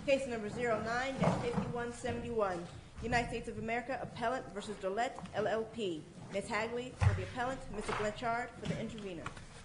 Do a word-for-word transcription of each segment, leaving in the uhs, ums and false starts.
Case number zero nine dash fifty-one seventy-one. United States of America Appellant versus Dolet, L L P. Miz Hagley for the appellant, Mister Blanchard for the intervener.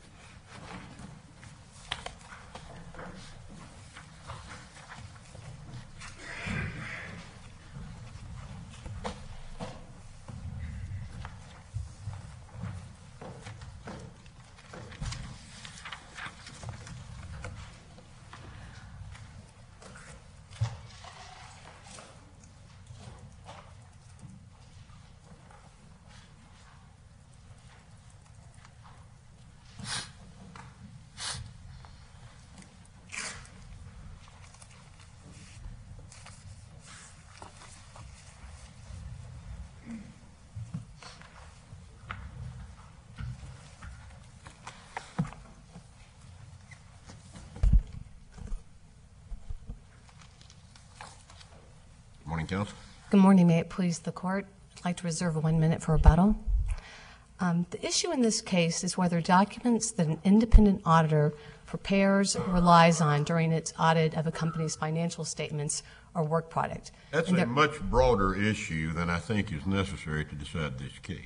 Morning, Counsel. Good morning. May it please the Court. I'd like to reserve one minute for rebuttal. Um, the issue in this case is whether documents that an independent auditor prepares or relies on during its audit of a company's financial statements are work product. That's a much broader issue than I think is necessary to decide this case.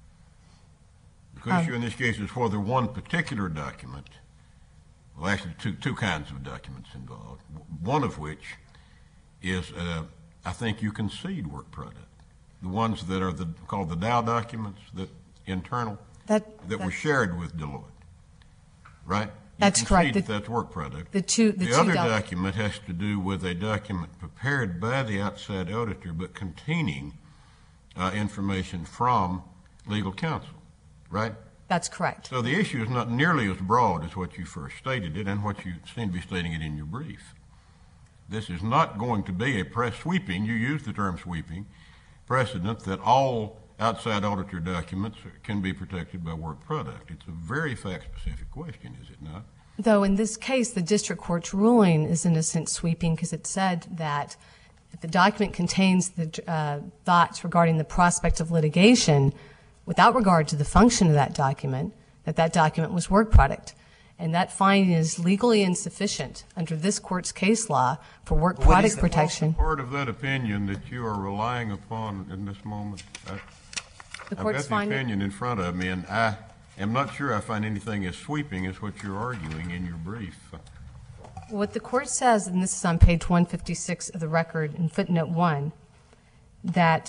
The Um, issue in this case is whether one particular document, well, actually two, two kinds of documents involved, one of which is uh, I think you concede work product. The ones that are the, called the Dow documents, that internal, that, that were shared with Deloitte, right? You that's correct. The, that's work product. The, two, the, the two other doc document has to do with a document prepared by the outside auditor but containing uh, information from legal counsel, right? That's correct. So the issue is not nearly as broad as what you first stated it and what you seem to be stating it in your brief. This is not going to be a press sweeping, you use the term sweeping, precedent that all outside auditor documents can be protected by work product. It's a very fact-specific question, is it not? Though in this case, the district court's ruling is in a sense sweeping because it said that if the document contains the uh, thoughts regarding the prospect of litigation without regard to the function of that document, that that document was work product. And that finding is legally insufficient under this court's case law for work what product is the protection. Part of that opinion that you are relying upon in this moment, I, The I've court's got the finding, opinion in front of me, and I am not sure I find anything as sweeping as what you're arguing in your brief. what the court says, and this is on page one fifty-six of the record in footnote one, that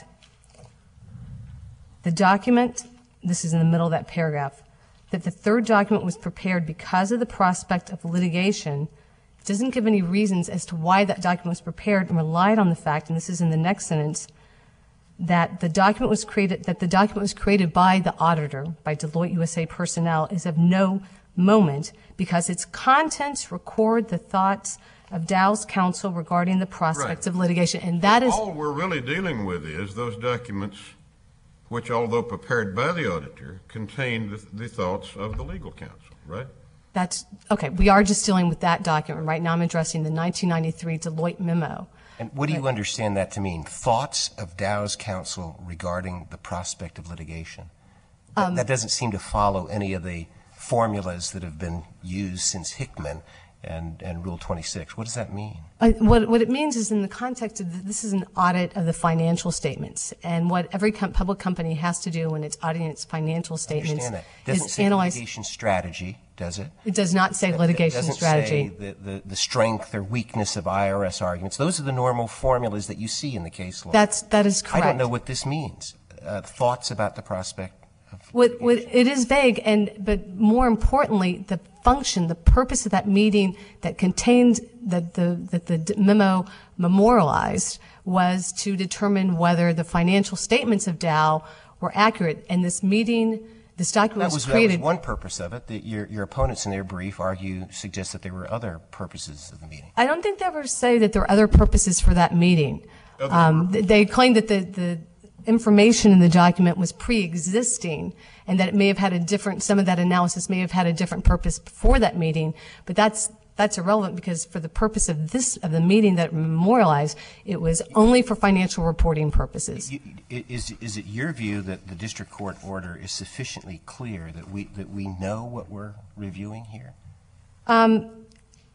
the document, this is in the middle of that paragraph, that the third document was prepared because of the prospect of litigation. It doesn't give any reasons as to why that document was prepared and relied on the fact, and this is in the next sentence, that the document was created, that the document was created by the auditor, by Deloitte U S A personnel, is of no moment because its contents record the thoughts of Dow's counsel regarding the prospects Right. of litigation, and that is all we're really dealing with is those documents which, although prepared by the auditor, contain the, the thoughts of the legal counsel, right? That's okay. We are just dealing with that document right now. I'm addressing the nineteen ninety-three Deloitte memo. And what do you understand that to mean? Thoughts of Dow's counsel regarding the prospect of litigation? Um, that, that doesn't seem to follow any of the formulas that have been used since Hickman and, and Rule twenty-six. What does that mean? Uh, what, what it means is in the context of the, this is an audit of the financial statements, and what every com- public company has to do when it's auditing its financial statements I understand that. Doesn't is say analyze. litigation strategy, does it? It does not say It litigation doesn't strategy. say the, the, the strength or weakness of I R S arguments. Those are the normal formulas that you see in the case law. That's that is correct. I don't know what this means. Uh, thoughts about the prospect of What, what, it is vague, and but more importantly, the function, the purpose of that meeting that contained that the that the memo memorialized was to determine whether the financial statements of Dow were accurate. And this meeting, this document That was, was, that created. was one purpose of it. The, your, your opponents in their brief argue, suggest that there were other purposes of the meeting. I don't think they ever say that there were other purposes for that meeting. Um, they claimed that the, the information in the document was pre-existing and that it may have had a different, some of that analysis may have had a different purpose for that meeting, but that's that's irrelevant because for the purpose of this, of the meeting that memorialized, it was only for financial reporting purposes. You, is, is it your view that the district court order is sufficiently clear that we, that we know what we're reviewing here? Um,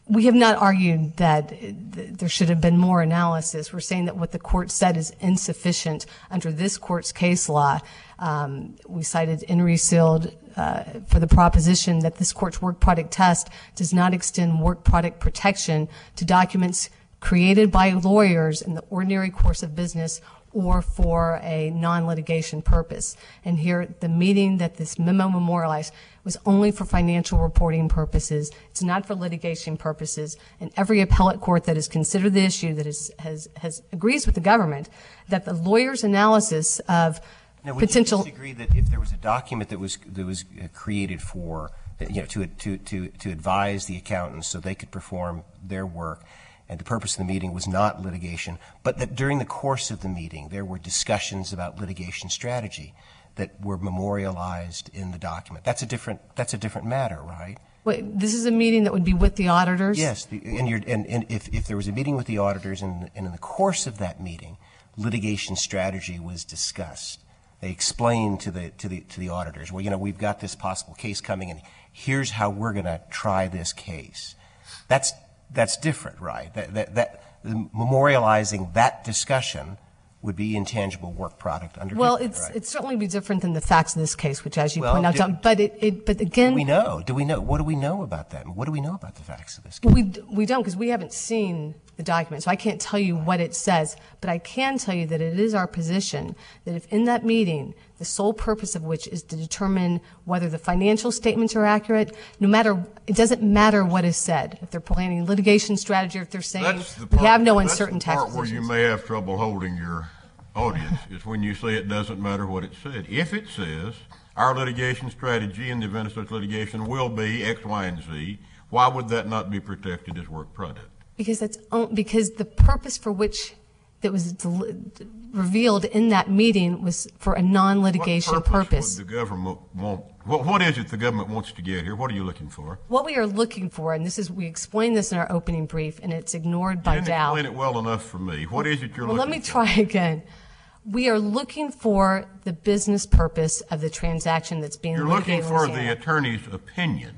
We have not argued that there should have been more analysis. We're saying that what the court said is insufficient under this court's case law. Um, we cited Henry Sealed uh, for the proposition that this court's work product test does not extend work product protection to documents created by lawyers in the ordinary course of business or for a non-litigation purpose. And here, the meeting that this memo memorialized was only for financial reporting purposes. It's not for litigation purposes. And every appellate court that has considered the issue that is, has, has agrees with the government that the lawyer's analysis of now, would potential. you disagree that if there was a document that was that was created for, you know, to to to to advise the accountants so they could perform their work, and the purpose of the meeting was not litigation, but that during the course of the meeting there were discussions about litigation strategy that were memorialized in the document? That's a different that's a different matter, right? Wait, this is a meeting that would be with the auditors? Yes, the, and, you're, and, and if, if there was a meeting with the auditors and, and in the course of that meeting, litigation strategy was discussed. They explained to the to the to the auditors, well, you know, we've got this possible case coming, and here's how we're going to try this case. That's that's different, right? That that, that memorializing that discussion would be intangible work product under. Well, HIPAA, it's right? it's certainly be different than the facts of this case, which, as you Well, point out, do- John, but it, it but again, Do we know? Do we know? What do we know about that? What do we know about the facts of this case? we we don't, because we haven't seen the document, so I can't tell you what it says. But I can tell you that it is our position that if in that meeting, the sole purpose of which is to determine whether the financial statements are accurate, no matter, it doesn't matter what is said. If they're planning litigation strategy, or if they're saying That's the we part, have no that's uncertain the tax part where you positions. may have trouble holding your audience is when you say it doesn't matter what it said. If it says our litigation strategy in the event of such litigation will be X, Y, and Z, why would that not be protected as work product? Because that's on- because the purpose for which that was del- revealed in that meeting was for a non-litigation What purpose. purpose would the government want? What, what is it the government wants to get here? What are you looking for? What we are looking for, and this is, we explained this in our opening brief, and it's ignored by You didn't Dow. explain it well enough for me. What is it you're Well, let looking me for? try again. We are looking for the business purpose of the transaction that's being You're looking litigated in for the Louisiana. attorney's opinion,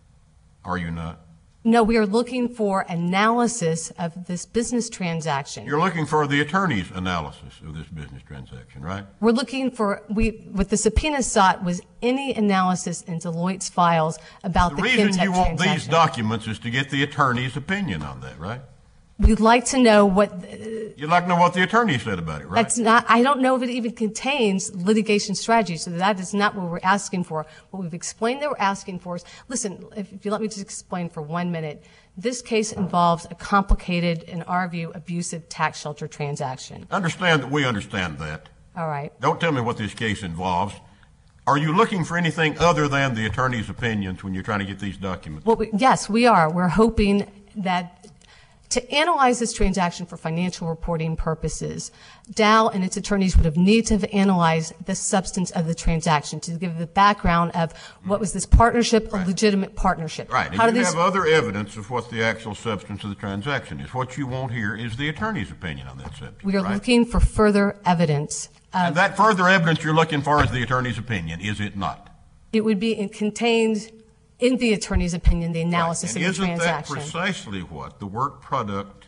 are you not? No, we are looking for analysis of this business transaction. You're looking for the attorney's analysis of this business transaction, right? We're looking for, we, what the subpoena sought was any analysis in Deloitte's files about The the, reason Kintec you want these transaction. documents is to get the attorney's opinion on that, right? We'd like to know what, You'd like to know what the attorney said about it, right? that's not, I don't know if it even contains litigation strategy, so that is not what we're asking for. What we've explained that we're asking for is, listen, if, if you let me just explain for one minute, this case involves a complicated, in our view, abusive tax shelter transaction. Understand that we understand that. All right. Don't tell me what this case involves. Are you looking for anything other than the attorney's opinions when you're trying to get these documents? Well, we, yes, we are. We're hoping that to analyze this transaction for financial reporting purposes, Dow and its attorneys would have needed to have analyzed the substance of the transaction to give the background of what was this partnership, a legitimate partnership. Right. How And do you these, have other evidence of what the actual substance of the transaction is. What you want here is the attorney's opinion on that subject, we are right? looking for further evidence. And that further evidence you're looking for is the attorney's opinion, is it not? It would be in- contained in the attorney's opinion, the analysis And of the isn't that transaction. precisely what the work product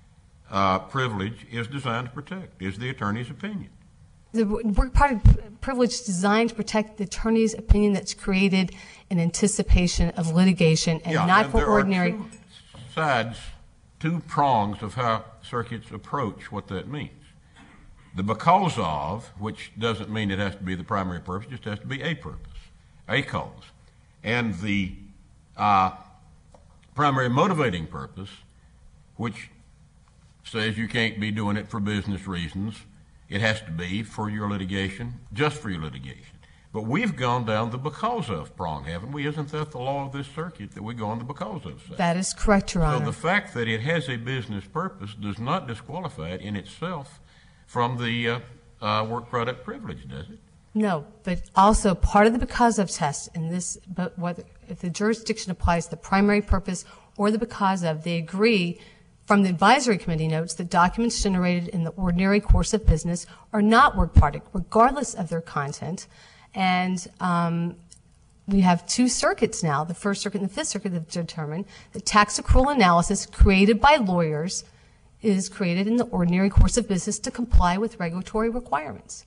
uh, privilege is designed to protect, is the attorney's opinion? The work product privilege is designed to protect the attorney's opinion that's created in anticipation of litigation and Yeah, not and for there ordinary. are two sides, two prongs of how circuits approach what that means. The because of, which doesn't mean it has to be the primary purpose, just has to be a purpose, a cause. And the uh, primary motivating purpose, which says you can't be doing it for business reasons, it has to be for your litigation, just for your litigation. But we've gone down the because of prong, haven't we? Isn't that the law of this circuit, that we go on the because of side? That is correct, Your So Honor. the fact that it has a business purpose does not disqualify it in itself from the uh, uh, work product privilege, does it? No, but also part of the because of test in this, but whether, if the jurisdiction applies the primary purpose or the because of, they agree from the advisory committee notes that documents generated in the ordinary course of business are not work product, regardless of their content. And um, we have two circuits now, the First Circuit and the Fifth Circuit, that have determined that tax accrual analysis created by lawyers is created in the ordinary course of business to comply with regulatory requirements.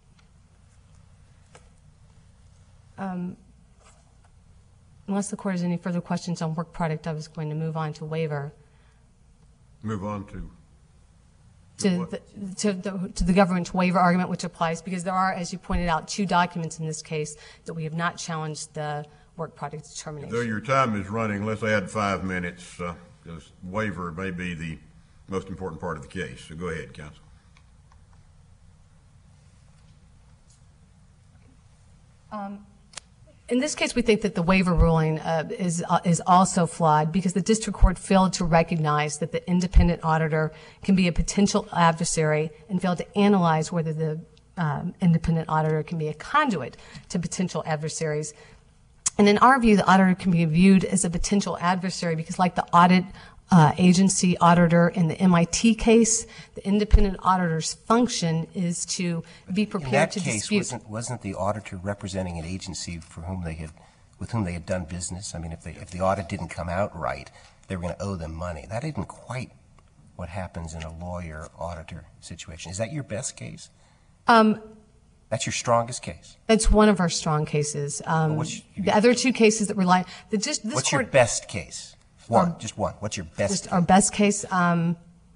Um, unless the court has any further questions on work product, I was going to move on to waiver. Move on to. To the, to, the, to the government's waiver argument, which applies because there are, as you pointed out, two documents in this case that we have not challenged the work product determination. Though your time is running, let's add five minutes, uh, because waiver may be the most important part of the case. So go ahead, counsel. Um, in this case, we think that the waiver ruling uh, is uh, is also flawed because the district court failed to recognize that the independent auditor can be a potential adversary and failed to analyze whether the um, independent auditor can be a conduit to potential adversaries. And in our view, the auditor can be viewed as a potential adversary because, like the audit uh, agency auditor in the M I T case, the independent auditor's function is to be prepared to dispute. In that case, wasn't, wasn't the auditor representing an agency for whom they had, with whom they had done business? I mean, if, they, if the audit didn't come out right, they were going to owe them money. That isn't quite what happens in a lawyer-auditor situation. Is that your best case? Um, That's your strongest case? It's one of our strong cases. Um, well, the other two cases that rely, the just this What's court, your best case? One, um, just one. What's your best just case? our best case? Um,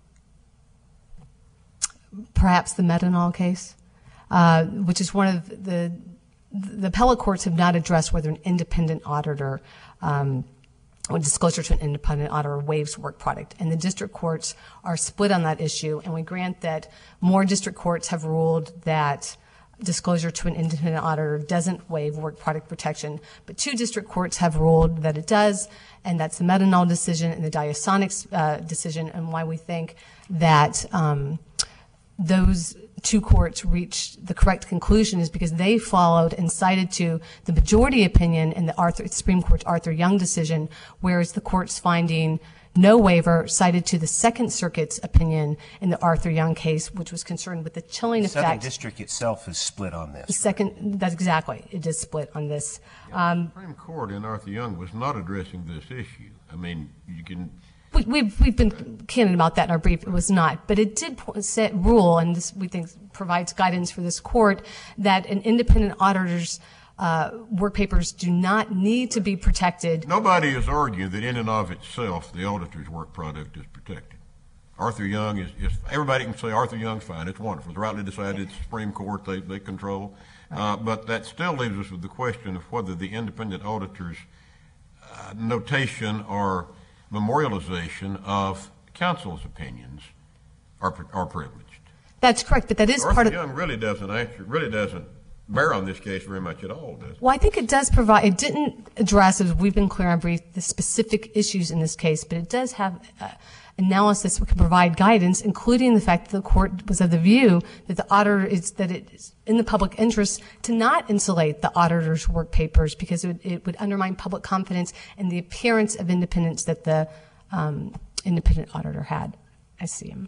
perhaps the Metanol case, uh, which is one of the the appellate courts have not addressed whether an independent auditor um, or disclosure to an independent auditor waives work product, and the district courts are split on that issue. And we grant that more district courts have ruled that disclosure to an independent auditor doesn't waive work product protection, but two district courts have ruled that it does, and that's the Metanol decision and the Diasonics uh, decision, and why we think that um, those two courts reached the correct conclusion is because they followed and cited to the majority opinion in the Arthur, Supreme Court's Arthur Young decision, whereas the court's finding no waiver cited to the Second Circuit's opinion in the Arthur Young case, which was concerned with the chilling the effect. Southern District itself is split on this. The second, that's exactly, it is split on this. Um, the Supreme Court in Arthur Young was not addressing this issue. I mean, you can. we, we've, we've been candid about that in our brief. It was not. But it did set rule, and this we think provides guidance for this court, that an independent auditor's Uh, work papers do not need to be protected. Nobody is arguing that in and of itself the auditor's work product is protected. Arthur Young is, is everybody can say Arthur Young's fine, it's wonderful. It's rightly decided, it's the Supreme Court, they, they control. Uh, but that still leaves us with the question of whether the independent auditor's uh, notation or memorialization of counsel's opinions are, are privileged. That's correct, but that is Arthur part of. Young really doesn't answer, really doesn't bear on this case very much at all, does it? Well, I think it does provide, it didn't address, as we've been clear on brief, the specific issues in this case, but it does have uh, analysis that can provide guidance, including the fact that the court was of the view that the auditor is, that it is in the public interest to not insulate the auditor's work papers because it would, it would undermine public confidence and the appearance of independence that the um, independent auditor had. I see him.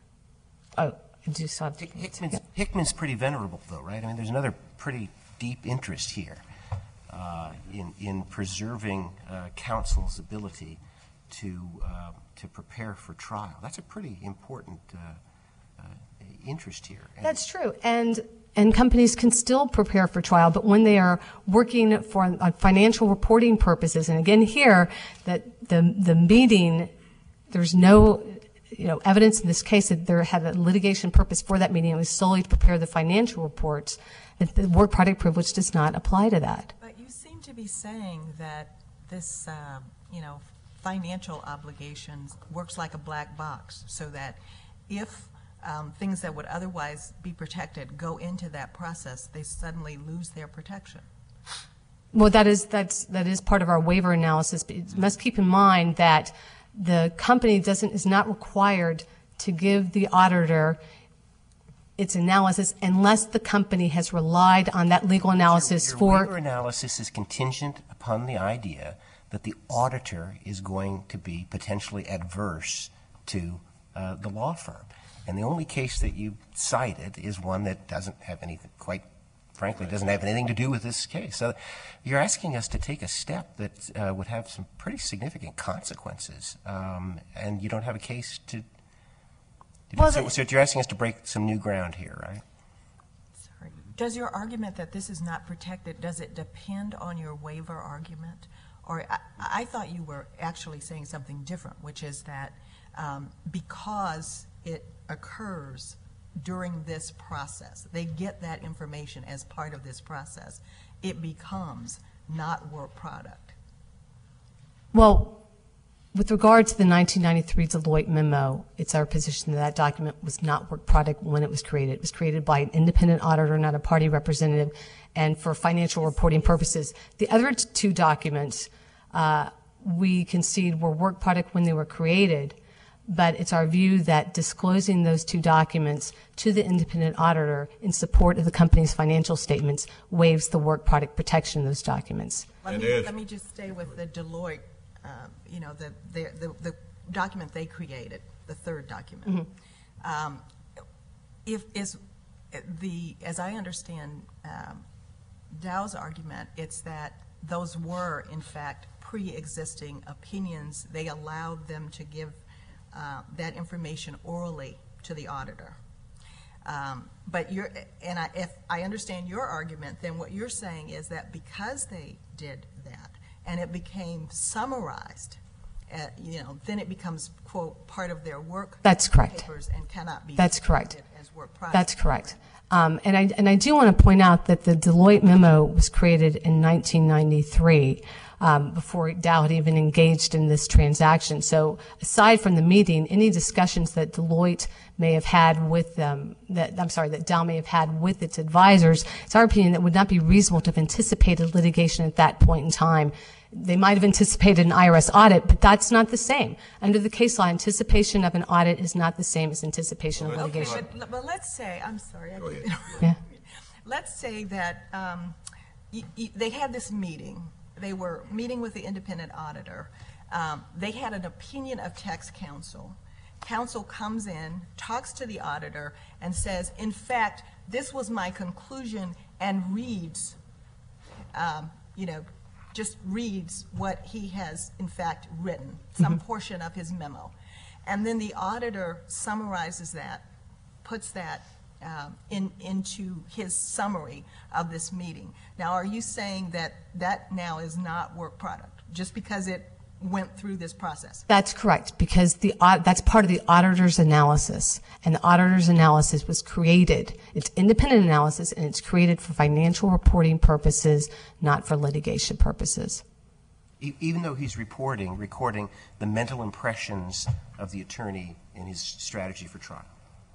Oh. I do saw Hick- Hickman's, Hickman's pretty venerable, though, right? I mean, there's another pretty deep interest here uh, in in preserving uh, counsel's ability to uh, to prepare for trial. That's a pretty important uh, uh, interest here. And That's true, and and companies can still prepare for trial, but when they are working for on financial reporting purposes, and again here that the the meeting, there's no. You know, evidence in this case that there had a litigation purpose for that meeting. It was solely to prepare the financial reports. That the work product privilege does not apply to that. But you seem to be saying that this, uh, you know, financial obligations works like a black box, so that if um, things that would otherwise be protected go into that process, they suddenly lose their protection. Well, that is that's that is part of our waiver analysis. But you must keep in mind that the company doesn't is not required to give the auditor its analysis unless the company has relied on that legal analysis your, your for. waiver analysis is contingent upon the idea that the auditor is going to be potentially adverse to uh, the law firm, and the only case that you cited is one that doesn't have anything quite frankly doesn't have anything to do with this case. So you're asking us to take a step that uh, would have some pretty significant consequences, um, and you don't have a case to. Well, so, the- so you're asking us to break some new ground here, right? Sorry. Does your argument that this is not protected, does it depend on your waiver argument? Or I, I thought you were actually saying something different, which is that um, because it occurs during this process, they get that information as part of this process, it becomes not work product. Well, with regard to the nineteen ninety-three Deloitte memo, it's our position that that document was not work product when it was created. It was created by an independent auditor, not a party representative, and for financial reporting purposes. The other t- two documents uh, we concede were work product when they were created, but it's our view that disclosing those two documents to the independent auditor in support of the company's financial statements waives the work product protection of those documents. Let And me, if- let me just stay with the Deloitte, um, you know, the, the, the, the document they created, the third document. Um, if is the, as I understand um, Dow's argument, it's that those were in fact pre-existing opinions. They allowed them to give uh, that information orally to the auditor. Um, but you're, and I, if I understand your argument, then what you're saying is that because they did that and it became summarized, uh, you know, then it becomes, quote, part of their work That's correct. papers and cannot be That's correct. treated as work product. That's correct. Um, and I and I do want to point out that the Deloitte memo was created in nineteen ninety-three, um, before Dow had even engaged in this transaction. So aside from the meeting, any discussions that Deloitte may have had with them, that I'm sorry, that Dow may have had with its advisors, it's our opinion that it would not be reasonable to have anticipated litigation at that point in time. They might have anticipated an I R S audit, but that's not the same. Under the case law, anticipation of an audit is not the same as anticipation of Well, Okay, litigation. but, but let's say, I'm sorry. I Go keep- ahead. Yeah. Let's say that um, y- y- they had this meeting. They were meeting with the independent auditor. Um, They had an opinion of tax counsel. Counsel comes in, talks to the auditor, and says, in fact, this was my conclusion, and reads, um, you know, just reads what he has, in fact, written, some portion of his memo. And then the auditor summarizes that, puts that um, in, into his summary of this meeting. Now, are you saying that that now is not work product, just because it went through this process? That's correct, because the au- that's part of the auditor's analysis, and the auditor's analysis was created. It's independent analysis, and it's created for financial reporting purposes, not for litigation purposes. E- Even though he's reporting, recording the mental impressions of the attorney in his strategy for trial.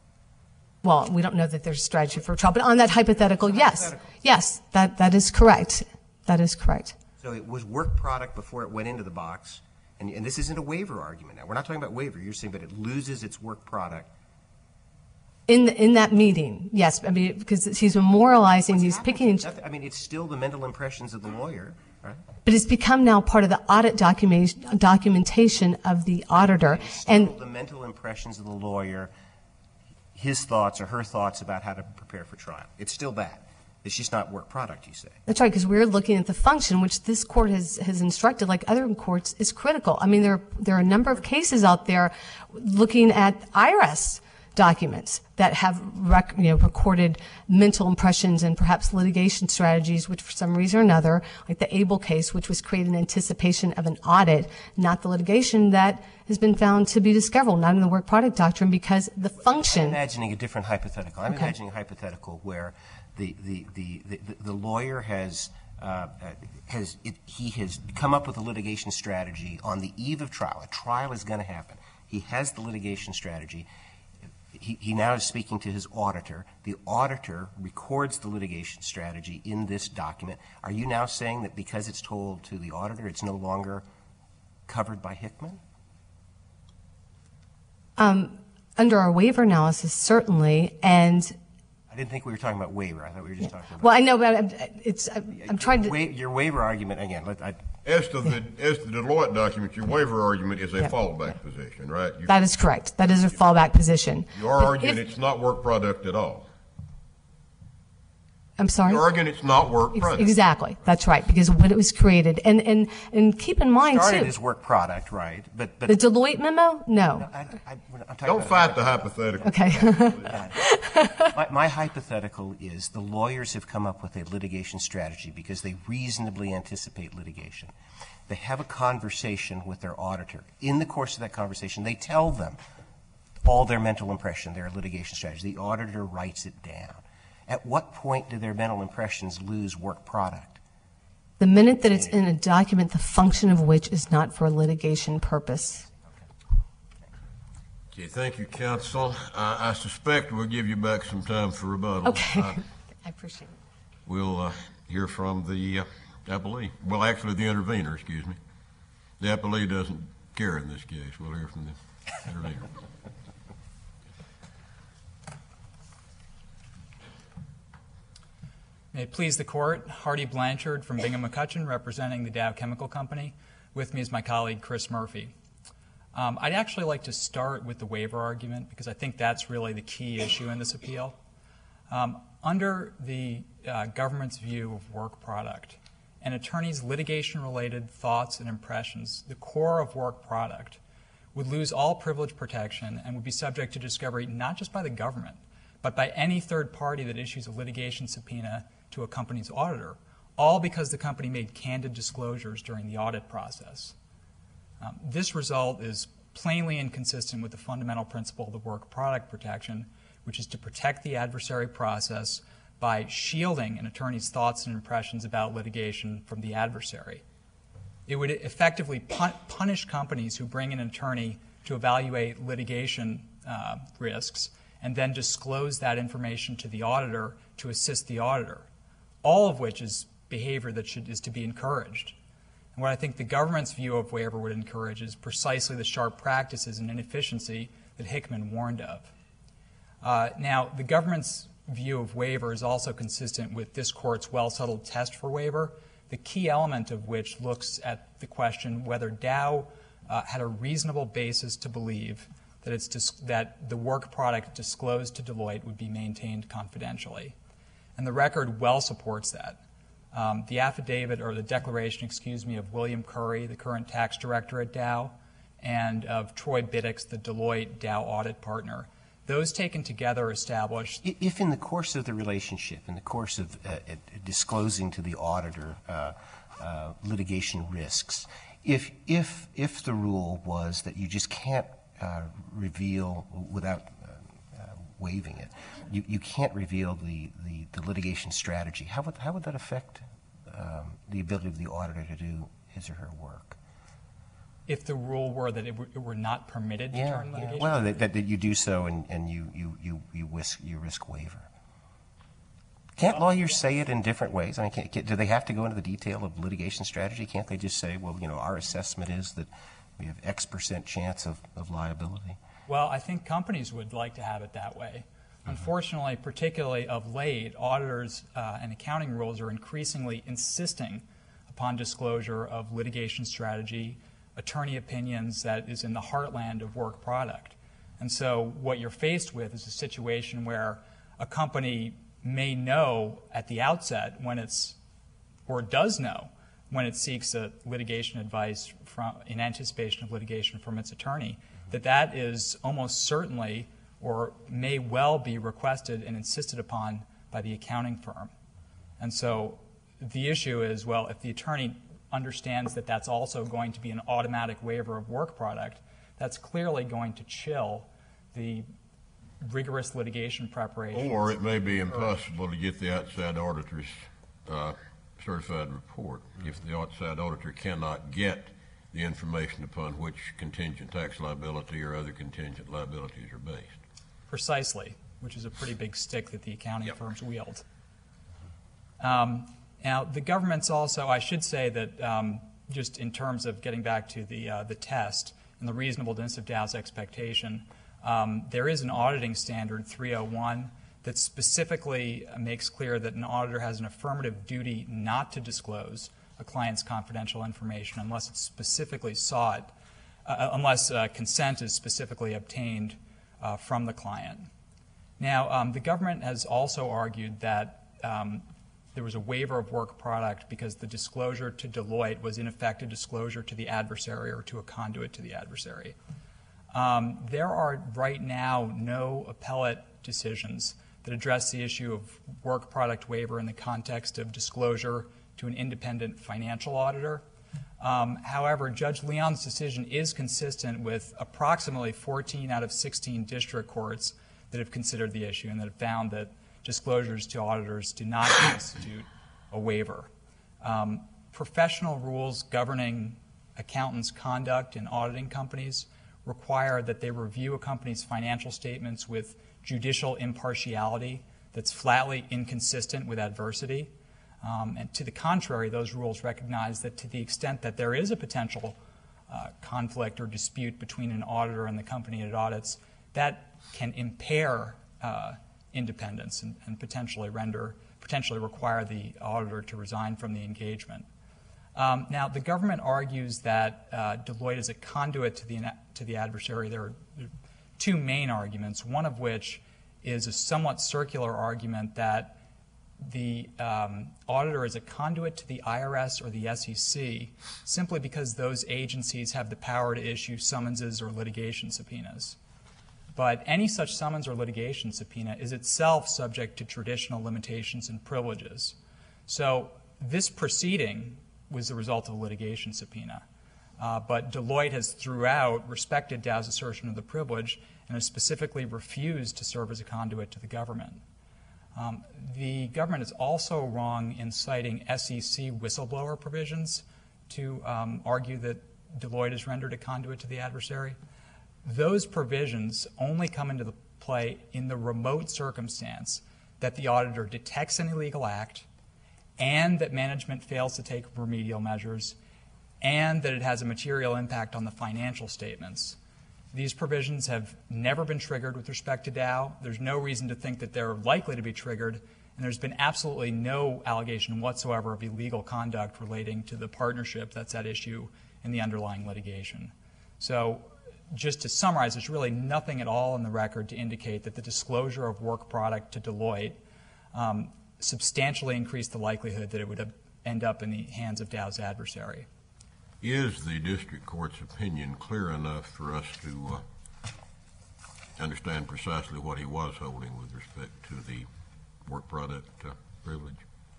Well, we don't know that there's a strategy for trial, but on that hypothetical, yes, hypothetical. yes, that that is correct. That is correct. So it was work product before it went into the box, and, and this isn't a waiver argument now. We're not talking about waiver. You're saying that it loses its work product. In the, in that meeting, yes, I mean because he's memorializing, he's picking, and, Nothing- I mean, it's still the mental impressions of the lawyer, right? but it's become now part of the audit documentation documentation of the auditor, It's and still the mental impressions of the lawyer, his thoughts or her thoughts about how to prepare for trial. It's still that. It's just not work product, you say. that's right, because we're looking at the function, which this court has, has instructed, like other courts, is critical. I mean, there, there are a number of cases out there looking at I R S documents that have rec, you know, recorded mental impressions and perhaps litigation strategies, which for some reason or another, like the Abel case, which was created in anticipation of an audit, not the litigation that has been found to be discoverable, not in the work product doctrine, because the I'm function. imagining a different hypothetical. I'm Okay. imagining a hypothetical where the, the, the, the, the lawyer has, uh, uh, has it, he has come up with a litigation strategy on the eve of trial. A trial is going to happen. He has the litigation strategy. He, he now is speaking to his auditor. The auditor records the litigation strategy in this document. Are you now saying that because it's told to the auditor, it's no longer covered by Hickman? Um, under our waiver analysis, certainly, and I didn't think we were talking about waiver. I thought we were just talking about. well, I know, but I'm, it's I'm, I'm trying to. Wa- Your waiver argument, again, let, I, As to the, as to the Deloitte document, your waiver argument is a Yeah. fallback position, right? You- That is correct. That is a fallback position. You are But arguing if- it's not work product at all. I'm sorry? You're arguing it's not work Ex- product. Exactly. That's right. Because when it was created, and, and, and keep in mind, Started too, as work product, right? But, but the Deloitte memo? No. I, I, I'm talking Don't about fight the hypothetical. Okay. My, my hypothetical is the lawyers have come up with a litigation strategy because they reasonably anticipate litigation. They have a conversation with their auditor. In the course of that conversation, they tell them all their mental impression, their litigation strategy. The auditor writes it down. At what point do their mental impressions lose work product? The minute that it's in a document, the function of which is not for a litigation purpose. Okay, thank you, counsel. Uh, I suspect we'll give you back some time for rebuttal. Okay. Uh, I appreciate it. we'll uh, hear from the uh, appellee. Well, actually, the intervener, excuse me. The appellee doesn't care in this case. We'll hear from the intervener. May it please the Court, Hardy Blanchard from Bingham McCutcheon, representing the Dow Chemical Company. With me is my colleague, Chris Murphy. Um, I'd actually like to start with the waiver argument because I think that's really the key issue in this appeal. Um, under the uh, government's view of work product, an attorney's litigation-related thoughts and impressions, the core of work product, would lose all privilege protection and would be subject to discovery not just by the government, but by any third party that issues a litigation subpoena to a company's auditor, all because the company made candid disclosures during the audit process. Um, this result is plainly inconsistent with the fundamental principle of the work product protection, which is to protect the adversary process by shielding an attorney's thoughts and impressions about litigation from the adversary. It would effectively pun- punish companies who bring an attorney to evaluate litigation uh, risks and then disclose that information to the auditor to assist the auditor, all of which is behavior that should, is to be encouraged. And what I think the government's view of waiver would encourage is precisely the sharp practices and inefficiency that Hickman warned of. Uh, now, the government's view of waiver is also consistent with this Court's well-settled test for waiver, the key element of which looks at the question whether Dow uh, had a reasonable basis to believe that, it's dis- that the work product disclosed to Deloitte would be maintained confidentially. And the record well supports that. Um, the affidavit, or the declaration, excuse me, of William Curry, the current tax director at Dow, and of Troy Biddix, the Deloitte Dow audit partner, those taken together establish. If in the course of the relationship, in the course of uh, uh, disclosing to the auditor uh, uh, litigation risks, if if if the rule was that you just can't uh, reveal without uh, uh, waiving it, you, you can't reveal the, the, the litigation strategy, how would how would that affect um, the ability of the auditor to do his or her work? If the rule were that it were, it were not permitted to Yeah, turn yeah. litigation? Well, that, that, that you do so and, and you, you, you, you, risk, you risk waiver. Can't lawyers say it in different ways? I mean, can, can, do they have to go into the detail of litigation strategy? Can't they just say, well, you know, our assessment is that we have X percent chance of, of liability? Well, I think companies would like to have it that way. Mm-hmm. Unfortunately, particularly of late, auditors uh, and accounting rules are increasingly insisting upon disclosure of litigation strategy, attorney opinions that is in the heartland of work product. And so what you're faced with is a situation where a company may know at the outset when it's, or does know, when it seeks a litigation advice from, in anticipation of litigation from its attorney, that that is almost certainly or may well be requested and insisted upon by the accounting firm. And so the issue is, well, if the attorney understands that that's also going to be an automatic waiver of work product, that's clearly going to chill the rigorous litigation preparation. Or it may be impossible to get the outside auditor's uh, certified report if the outside auditor cannot get the information upon which contingent tax liability or other contingent liabilities are based. Precisely, which is a pretty big stick that the accounting Yep. firms wield. Um, now, the government's also, I should say that um, just in terms of getting back to the, uh, the test and the reasonableness of Dow's expectation, um, there is an auditing standard, three oh one, that specifically makes clear that an auditor has an affirmative duty not to disclose a client's confidential information unless it's specifically sought, uh, unless uh, consent is specifically obtained uh, from the client. Now, um, the government has also argued that um, there was a waiver of work product because the disclosure to Deloitte was in effect a disclosure to the adversary or to a conduit to the adversary. Um, there are right now no appellate decisions that address the issue of work product waiver in the context of disclosure to an independent financial auditor. Um, however, Judge Leon's decision is consistent with approximately fourteen out of sixteen district courts that have considered the issue and that have found that disclosures to auditors do not constitute a waiver. Um, professional rules governing accountants' conduct in auditing companies require that they review a company's financial statements with judicial impartiality that's flatly inconsistent with adversity. Um, and to the contrary, those rules recognize that to the extent that there is a potential uh, conflict or dispute between an auditor and the company it audits, that can impair uh, independence and, and potentially render, potentially require the auditor to resign from the engagement. Um, now, the government argues that uh, Deloitte is a conduit to the, to the adversary. There are two main arguments, one of which is a somewhat circular argument that the um, auditor is a conduit to the I R S or the S E C simply because those agencies have the power to issue summonses or litigation subpoenas. But any such summons or litigation subpoena is itself subject to traditional limitations and privileges. So this proceeding was the result of a litigation subpoena. Uh, but Deloitte has throughout respected Dow's assertion of the privilege and has specifically refused to serve as a conduit to the government. Um, the government is also wrong in citing S E C whistleblower provisions to um, argue that Deloitte is rendered a conduit to the adversary. Those provisions only come into the play in the remote circumstance that the auditor detects an illegal act and that management fails to take remedial measures and that it has a material impact on the financial statements. These provisions have never been triggered with respect to Dow. There's no reason to think that they're likely to be triggered, and there's been absolutely no allegation whatsoever of illegal conduct relating to the partnership that's at issue in the underlying litigation. So just to summarize, there's really nothing at all in the record to indicate that the disclosure of work product to Deloitte um, substantially increased the likelihood that it would end up in the hands of Dow's adversary. Is the district court's opinion clear enough for us to uh, understand precisely what he was holding with respect to the work product uh, privilege?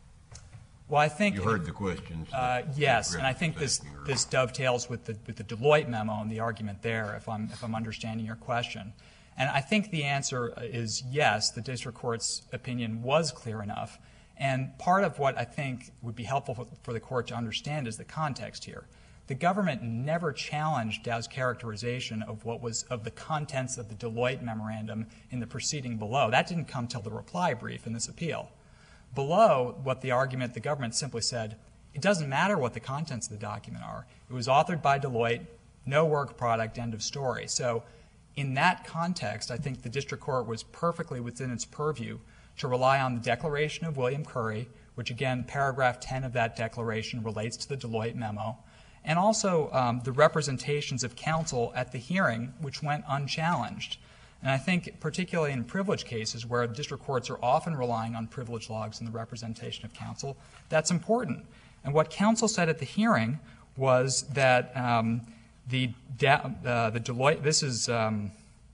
Well, I think you heard the questions. Uh, yes, and I think this this dovetails with the with the Deloitte memo and the argument there. If I'm if I'm understanding your question, and I think the answer is yes. The district court's opinion was clear enough, and part of what I think would be helpful for, for the court to understand is the context here. The government never challenged Dow's characterization of what was of the contents of the Deloitte memorandum in the proceeding below. That didn't come till the reply brief in this appeal. Below, what the argument, the government simply said, it doesn't matter what the contents of the document are. It was authored by Deloitte, no work product, end of story. So in that context, I think the district court was perfectly within its purview to rely on the declaration of William Curry, which again, paragraph ten of that declaration relates to the Deloitte memo, and also um, the representations of counsel at the hearing, which went unchallenged. And I think particularly in privilege cases where district courts are often relying on privilege logs and the representation of counsel, that's important. And what counsel said at the hearing was that um, the, uh, the Deloitte, this is, um,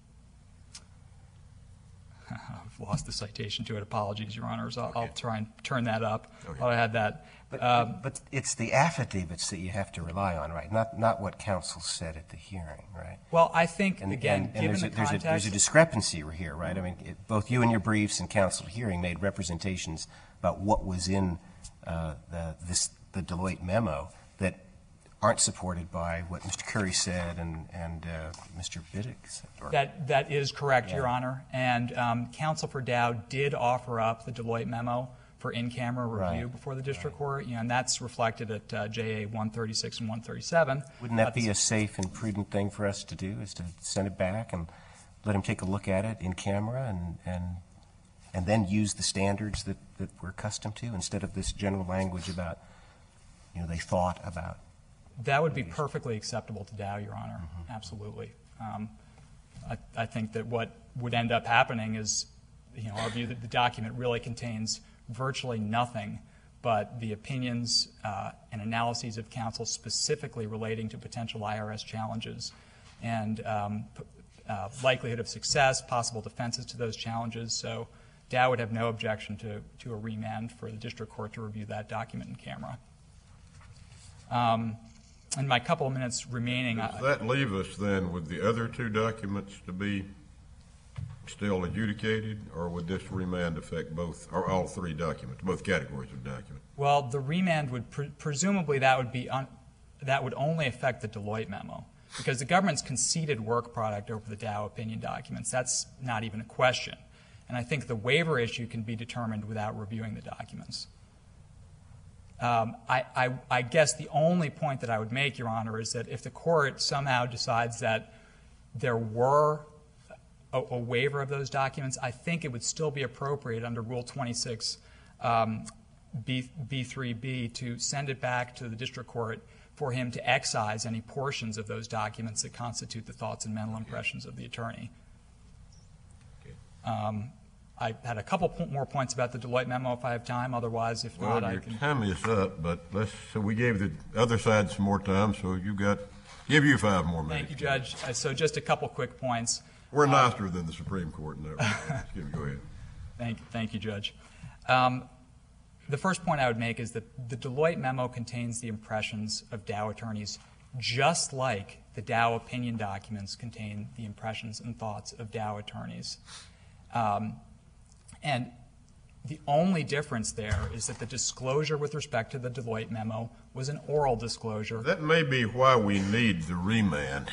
I've lost the citation to it, apologies, Your Honors. I'll, okay. I'll try and turn that up. Okay. Thought I had that. But, um, but it's the affidavits that you have to rely on, right? Not not what counsel said at the hearing, right? Well, I think, and, again, and, and given there's the a, there's context... A, there's a discrepancy here, right? I mean, it, both you and your briefs and counsel hearing made representations about what was in uh, the, this, the Deloitte memo that aren't supported by what Mister Curry said and, and uh, Mister Biddick said. Or, that, that is correct, yeah. Your Honor. And um, counsel for Dow did offer up the Deloitte memo for in-camera review right. before the district right. court, you know, and that's reflected at uh, J A one thirty-six and one thirty-seven. Wouldn't that uh, be a safe and prudent thing for us to do, is to send it back and let him take a look at it in camera and and and then use the standards that, that we're accustomed to instead of this general language about, you know, they thought about? That would be perfectly acceptable to Dow, Your Honor. Mm-hmm. Absolutely. Um, I, I think that what would end up happening is, you know, our view that the document really contains virtually nothing but the opinions uh, and analyses of counsel specifically relating to potential I R S challenges and um, uh, likelihood of success, possible defenses to those challenges. So Dow would have no objection to, to a remand for the district court to review that document in camera. Um, in my couple of minutes remaining, Does I, that leave us then with the other two documents to be still adjudicated, or would this remand affect both, or all three documents, both categories of documents? well, the remand would pre- presumably that would be un, that would only affect the Deloitte memo, because the government's conceded work product over the Dow opinion documents. That's not even a question. And I think the waiver issue can be determined without reviewing the documents. Um, I, I, I guess the only point that I would make, Your Honor, is that if the court somehow decides that there were a, a waiver of those documents, I think it would still be appropriate under Rule twenty-six um, B, B3B to send it back to the district court for him to excise any portions of those documents that constitute the thoughts and mental impressions of the attorney. Um, I had a couple po- more points about the Deloitte memo if I have time. Otherwise, if Well, not, I your can. time is up, but let's, so we gave the other side some more time, so you got, give you five more minutes. Thank you, Judge. Uh, so just a couple quick points. We're nicer than the Supreme Court in that regard. Excuse me, go ahead. Thank, thank you, Judge. Um, the first point I would make is that the Deloitte memo contains the impressions of Dow attorneys just like the Dow opinion documents contain the impressions and thoughts of Dow attorneys. Um, and the only difference there is that the disclosure with respect to the Deloitte memo was an oral disclosure. That may be why we need the remand.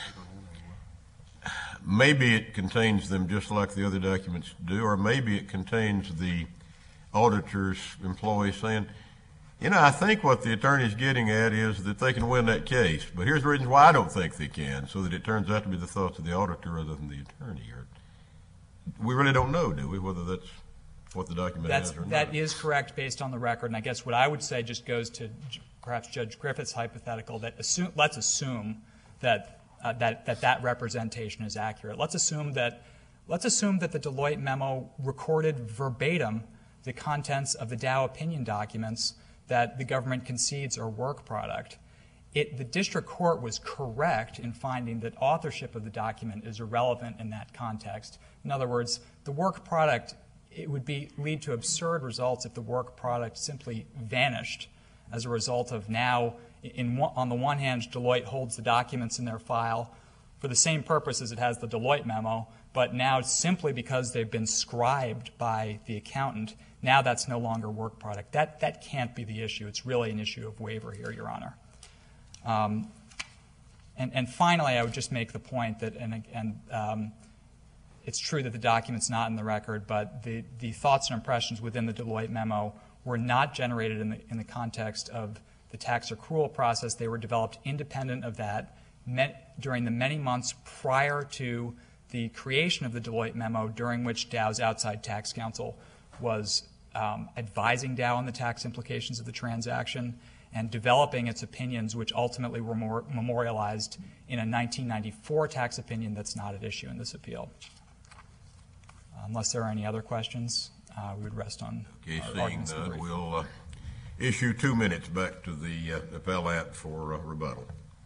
Maybe it contains them just like the other documents do, or maybe it contains the auditor's employee saying, you know, I think what the attorney's getting at is that they can win that case, but here's the reason why I don't think they can, so that it turns out to be the thoughts of the auditor rather than the attorney. Or, we really don't know, do we, whether that's what the document That's, is or not? that is correct based on the record, and I guess what I would say just goes to j- perhaps Judge Griffith's hypothetical that assume, let's assume that, uh, that that that representation is accurate. Let's assume that let's assume that the Deloitte memo recorded verbatim the contents of the Dow opinion documents that the government concedes are work product. It, the district court was correct in finding that authorship of the document is irrelevant in that context. In other words, the work product, it would be lead to absurd results if the work product simply vanished as a result of now, in one, on the one hand, Deloitte holds the documents in their file for the same purpose as it has the Deloitte memo, but now simply because they've been scribed by the accountant, now that's no longer work product. That, that can't be the issue. It's really an issue of waiver here, Your Honor. Um, and, and finally, I would just make the point that, and, and um, it's true that the document's not in the record, but the, the thoughts and impressions within the Deloitte memo were not generated in the, in the context of the tax accrual process. They were developed independent of that met, during the many months prior to the creation of the Deloitte memo, during which Dow's outside tax counsel was um, advising Dow on the tax implications of the transaction and developing its opinions, which ultimately were more memorialized in a nineteen ninety-four tax opinion that's not at issue in this appeal. Uh, unless there are any other questions, uh, we would rest on Okay, our seeing arguments in the none, brief. we'll uh, issue two minutes back to the uh, appellant for uh, rebuttal.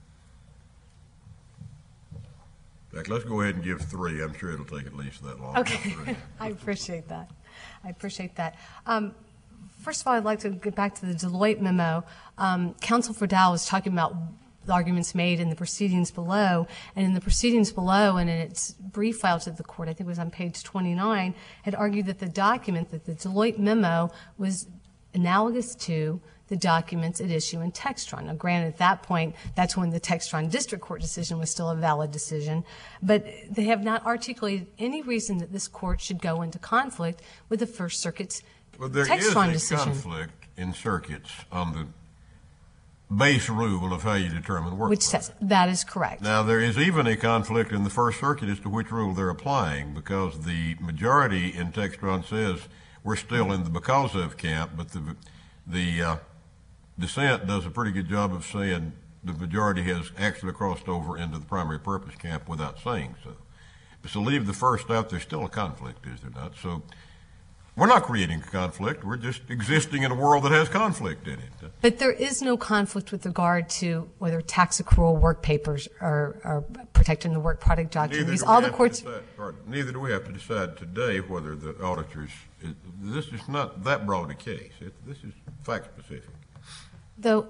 In fact, let's go ahead and give three. I'm sure it'll take at least that long. Okay, I appreciate that. I appreciate that. Um, first of all, I'd like to get back to the Deloitte memo. Um, Counsel for Dow was talking about the arguments made in the proceedings below, and in the proceedings below and in its brief file to the court, I think it was on page twenty-nine, had argued that the document, that the Deloitte memo was analogous to the documents at issue in Textron. Now, granted, at that point, that's when the Textron district court decision was still a valid decision, but they have not articulated any reason that this court should go into conflict with the First Circuit's Well, there is Textron a decision. conflict in circuits on the base rule of how you determine work Which product. says that is correct. Now, there is even a conflict in the First Circuit as to which rule they're applying, because the majority in Textron says we're still in the because of camp, but the the uh, dissent does a pretty good job of saying the majority has actually crossed over into the primary purpose camp without saying so. So leave the first out, there's still a conflict, is there not? So We're not creating a conflict. We're just existing in a world that has conflict in it. But there is no conflict with regard to whether tax accrual work papers are, are protected in the work product document. Neither Because do we all the have to courts, decide- pardon, neither do we have to decide today whether the auditors, it- this is not that broad a case. It- This is fact-specific. though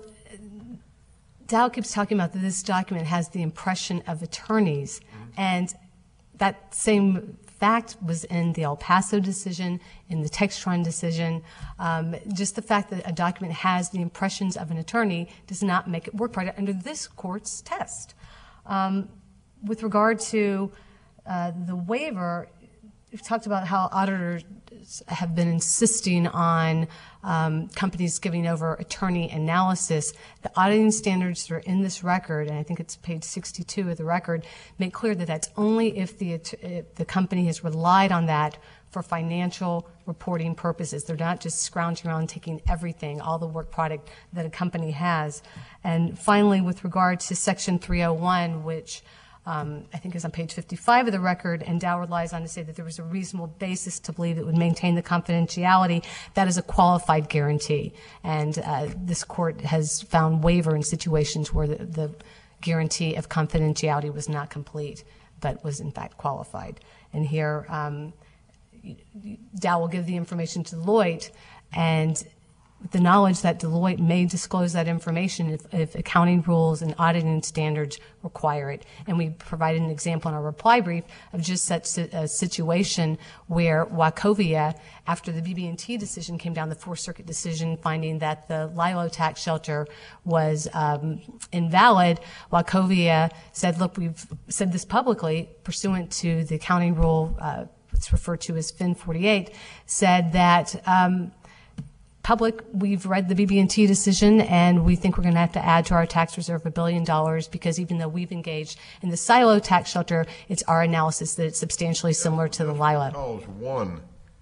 Dow keeps talking about that this document has the impression of attorneys, and that same fact was in the El Paso decision, in the Textron decision. Um, just the fact that a document has the impressions of an attorney does not make it work product under this court's test. Um, with regard to uh, the waiver, we've talked about how auditors have been insisting on um, companies giving over attorney analysis. The auditing standards that are in this record, and I think it's page sixty-two of the record, make clear that that's only if the, if the company has relied on that for financial reporting purposes. They're not just scrounging around taking everything, all the work product that a company has. And finally, with regard to Section three oh one, which Um, I think is on page fifty-five of the record, and Dow relies on to say that there was a reasonable basis to believe it would maintain the confidentiality. That is a qualified guarantee, and uh, this court has found waiver in situations where the, the guarantee of confidentiality was not complete, but was in fact qualified. And here, um, Dow will give the information to Deloitte, and with the knowledge that Deloitte may disclose that information if, if accounting rules and auditing standards require it. And we provided an example in our reply brief of just such a situation where Wachovia, after the B B and T decision came down, the Fourth Circuit decision finding that the LILO tax shelter was um, invalid, Wachovia said, look, we've said this publicly pursuant to the accounting rule, uh, it's referred to as Fin forty-eight, said that um, public, we've read the B B and T decision, and we think we're going to have to add to our tax reserve a billion dollars because even though we've engaged in the silo tax shelter, it's our analysis that it's substantially similar to the LILO. Because one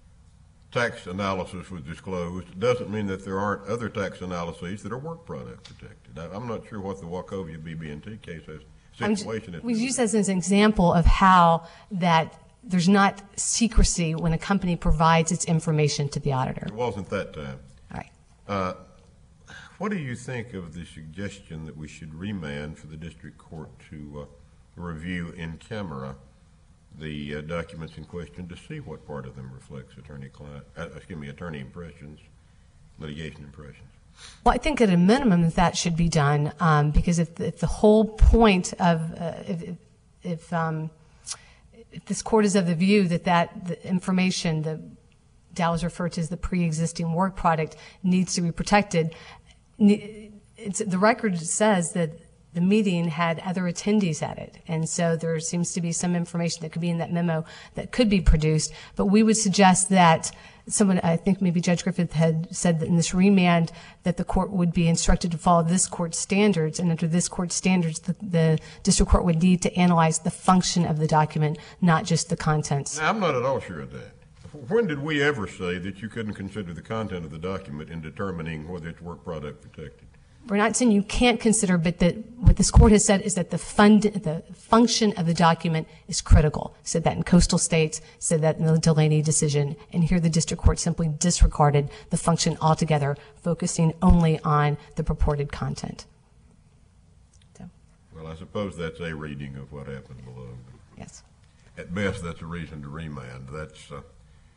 tax analysis was disclosed doesn't mean that there aren't other tax analyses that are work product protected. I- I'm not sure what the Wachovia B B and T case has I'm situation j- is. we use that as an example of how that there's not secrecy when a company provides its information to the auditor. It wasn't that time. All right. Uh, what do you think of the suggestion that we should remand for the district court to uh, review in camera the uh, documents in question to see what part of them reflects attorney-client, uh, excuse me, attorney impressions, litigation impressions? Well, I think at a minimum that that should be done um, because if, if the whole point of uh, if, if, if, um, if this court is of the view that that the information, the Dow is referred to as the pre-existing work product, needs to be protected, it's, the record says that the meeting had other attendees at it, and so there seems to be some information that could be in that memo that could be produced. But we would suggest that someone, I think maybe Judge Griffith had said that in this remand that the court would be instructed to follow this court's standards, and under this court's standards, the, the district court would need to analyze the function of the document, not just the contents. Now, I'm not at all sure of that. When did we ever say that you couldn't consider the content of the document in determining whether it's work product protected? We're not saying you can't consider, but that what this court has said is that the fund, the function of the document is critical. Said that in Coastal States, said that in the Delaney decision, and here the district court simply disregarded the function altogether, focusing only on the purported content. So, Well, I suppose that's a reading of what happened below. yes. At best, that's a reason to remand. That's uh,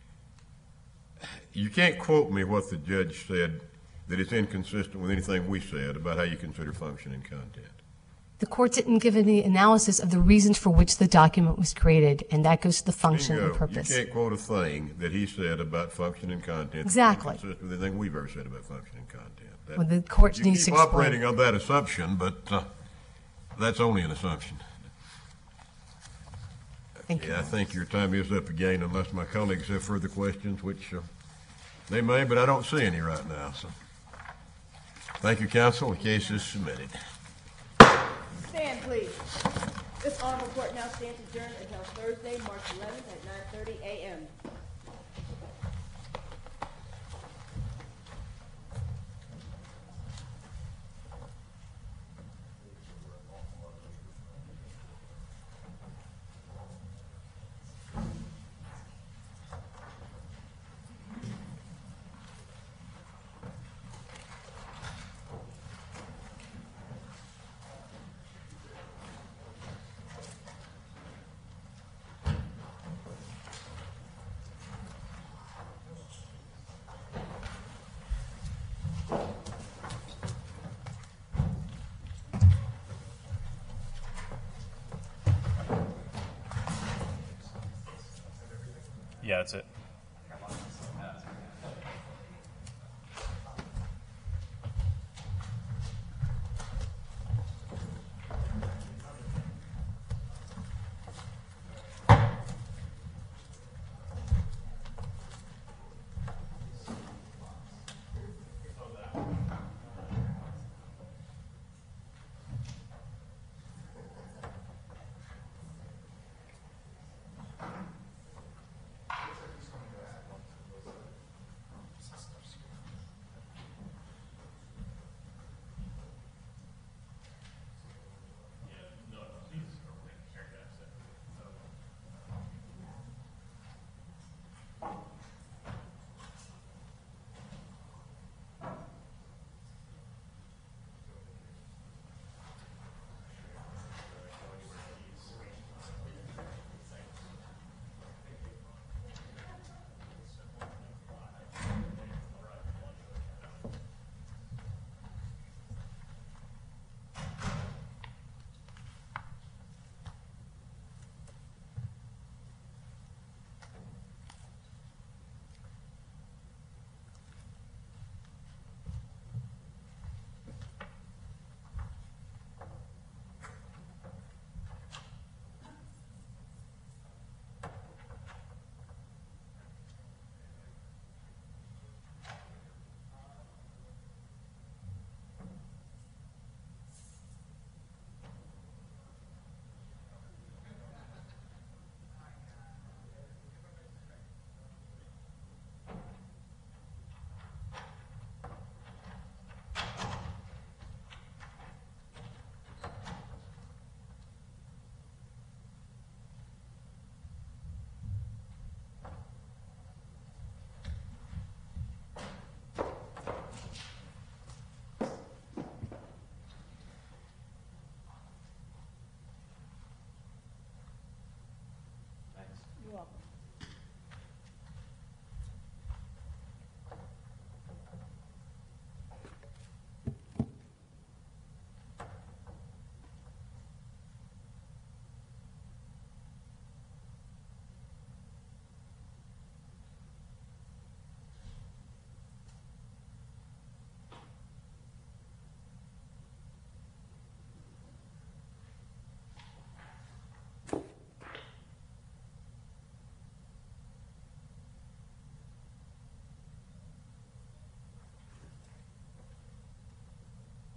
you can't quote me what the judge said that it's inconsistent with anything we said about how you consider function and content. The court didn't give any analysis of the reasons for which the document was created, and that goes to the function Bingo. and purpose. You can't quote a thing that he said about function and content Exactly. that's inconsistent with anything we've ever said about function and content. That, Well, the court you needs keep to explain. operating on that assumption, but uh, that's only an assumption. Thank you. Yeah, I think your time is up again unless my colleagues have further questions, which uh, they may, but I don't see any right now. So, thank you, counsel. The case is submitted. Stand, please. This honorable court now stands adjourned until Thursday, March eleventh at nine thirty a m Yeah, that's it.